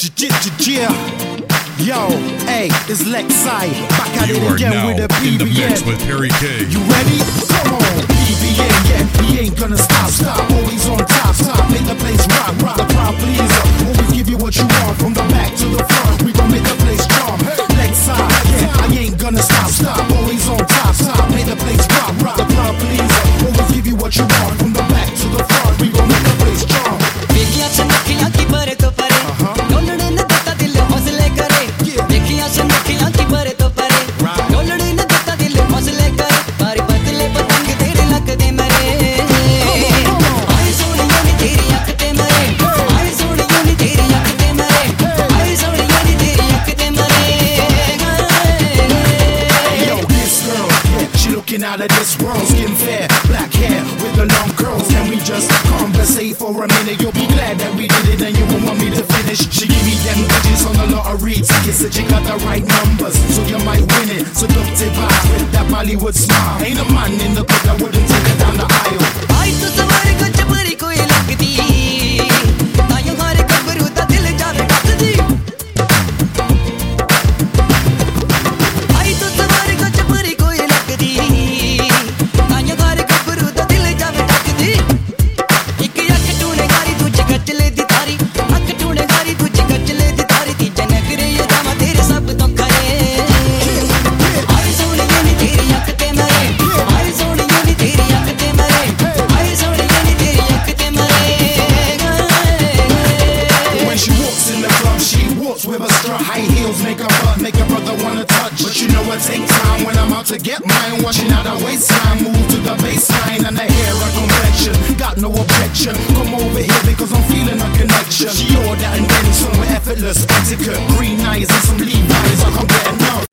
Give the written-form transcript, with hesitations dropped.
Yeah. Yo, hey, it's Lexi. Back at it again with a in the mix BBN. with Harry K. You ready? Come on, BBN, yeah, he ain't gonna stop. Always on top, make the place rock. The crowd pleaser, always give you what you want. From the back to the front, we gon' make the place strong. Lexi, yeah, I ain't gonna stop. Always on top, make the place rock. The crowd pleaser, always give you what you want. From the back to the front, we gon' make the place strong. Out of this world, skin fair, black hair with the long curls. Can we just conversate for a minute? You'll be glad that we did it and you won't want me to finish. She give me them digits on the lottery tickets, said you got the right numbers, so you might win it. So don't take back with that Bollywood smile. Ain't a man in the book that wouldn't take it down the aisle. I to samare kuch pari koi lagdi, tayo hare kabru da dil jaave dakdi. I to samare kuch pari koi lagdi. With a straw, high heels make a butt, make a brother wanna touch. But you know it take time when I'm out to get mine. Watching out the waistline, move to the baseline, and the hair a convention. Got no objection, come over here because I'm feeling a connection. She ordered and then somewhere effortless etiquette, green eyes and some